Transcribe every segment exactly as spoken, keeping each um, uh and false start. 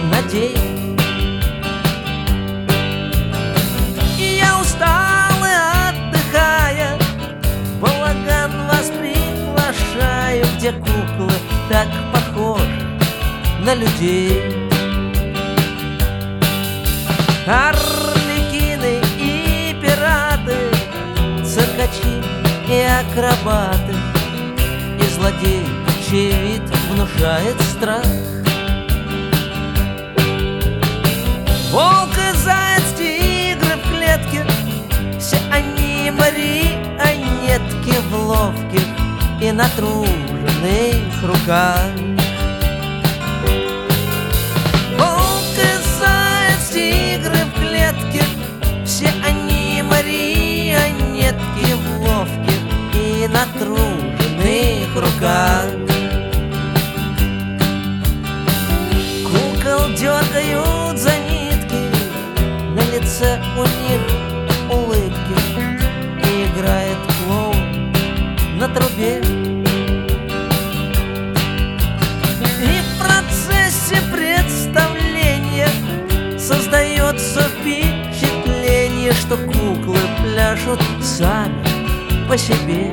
на день. И я устал и отдыхая, в балаган вас приглашаю, где куклы так похожи на людей. Арлекины и пираты, циркачи и акробаты, и злодей, чей вид внушает страх. Волк и заяц, тигры в клетке, все они марионетки в ловких и натруженных руках. Волк и заяц, тигры в клетке, все они марионетки в ловких и натруженных руках. Кукол дергают за нитки, на лице у них улыбки, и играет клоун на трубе. И в процессе представления создается впечатление, что куклы пляшут сами по себе.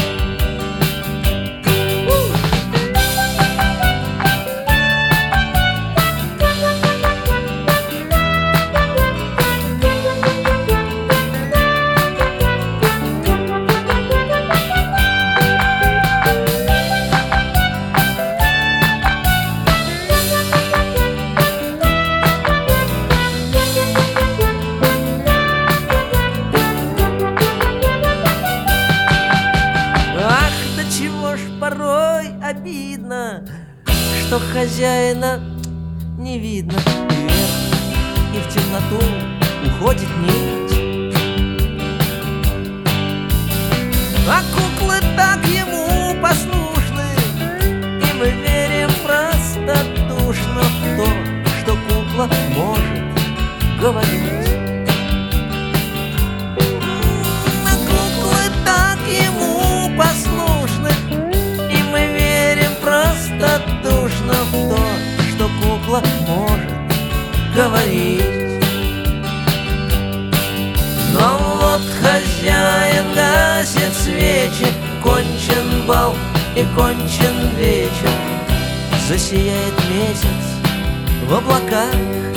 Порой обидно, что хозяина не видно. Вверх и в темноту уходит нить, а куклы так ему послушны, и мы верим простодушно в то, что кукла может говорить. А куклы так ему послушны, простодушно в то, что кукла может говорить. Но вот хозяин гасит свечи, кончен бал и кончен вечер, засияет месяц в облаках,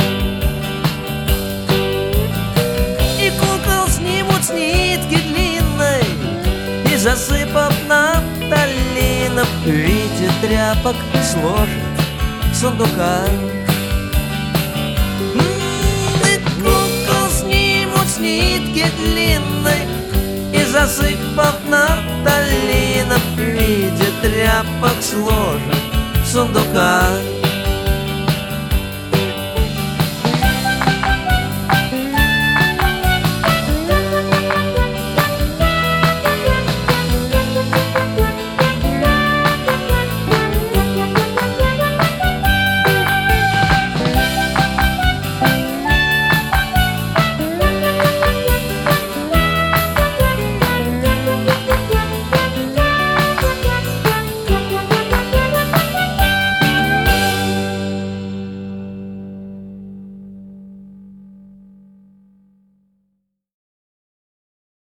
и кукол снимут с нитки длинной, и засыпав нафталином в виде тряпок сложат в сундуках. И кукол снимут с нитки длинной, и засыпав нафталином в виде тряпок сложат в сундуках.